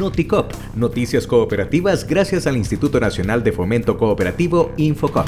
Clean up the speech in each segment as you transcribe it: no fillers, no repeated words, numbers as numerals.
Noticop, noticias cooperativas gracias al Instituto Nacional de Fomento Cooperativo Infocop.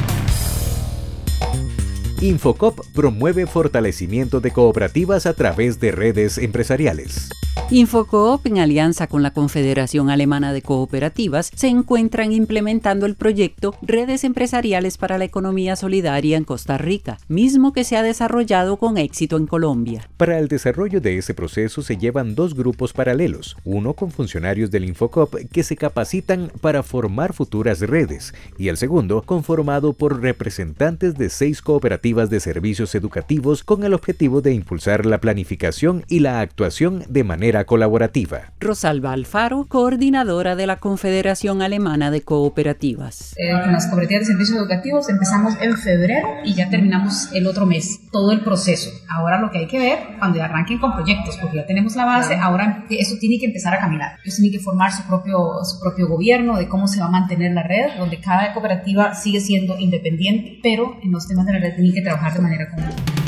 Infocop promueve fortalecimiento de cooperativas a través de redes empresariales. Infocoop, en alianza con la Confederación Alemana de Cooperativas, se encuentran implementando el proyecto Redes Empresariales para la Economía Solidaria en Costa Rica, mismo que se ha desarrollado con éxito en Colombia. Para el desarrollo de ese proceso se llevan dos grupos paralelos, uno con funcionarios del Infocop que se capacitan para formar futuras redes y el segundo conformado por representantes de 6 cooperativas de servicios educativos con el objetivo de impulsar la planificación y la actuación de manera colaborativa. Rosalba Alfaro, coordinadora de la Confederación Alemana de Cooperativas. Con las cooperativas de servicios educativos empezamos en febrero y ya terminamos el otro mes, todo el proceso. Ahora lo que hay que ver cuando ya arranquen con proyectos, porque ya tenemos la base, ahora eso tiene que empezar a caminar. Ellos tienen que formar su propio gobierno de cómo se va a mantener la red, donde cada cooperativa sigue siendo independiente, pero en los temas de la red tienen que trabajar de manera común.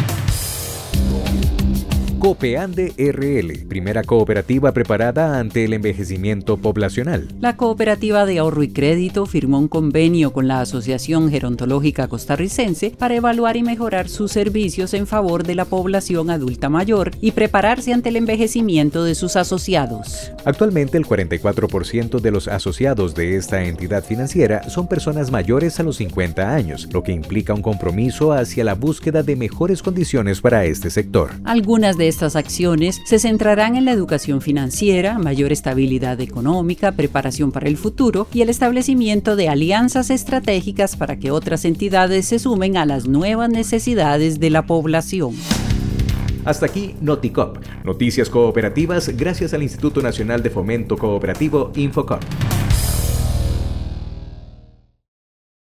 Copeande RL, primera cooperativa preparada ante el envejecimiento poblacional. La Cooperativa de Ahorro y Crédito firmó un convenio con la Asociación Gerontológica Costarricense para evaluar y mejorar sus servicios en favor de la población adulta mayor y prepararse ante el envejecimiento de sus asociados. Actualmente, el 44% de los asociados de esta entidad financiera son personas mayores a los 50 años, lo que implica un compromiso hacia la búsqueda de mejores condiciones para este sector. Algunas de estas acciones se centrarán en la educación financiera, mayor estabilidad económica, preparación para el futuro y el establecimiento de alianzas estratégicas para que otras entidades se sumen a las nuevas necesidades de la población. Hasta aquí Noticop, noticias cooperativas gracias al Instituto Nacional de Fomento Cooperativo Infocop.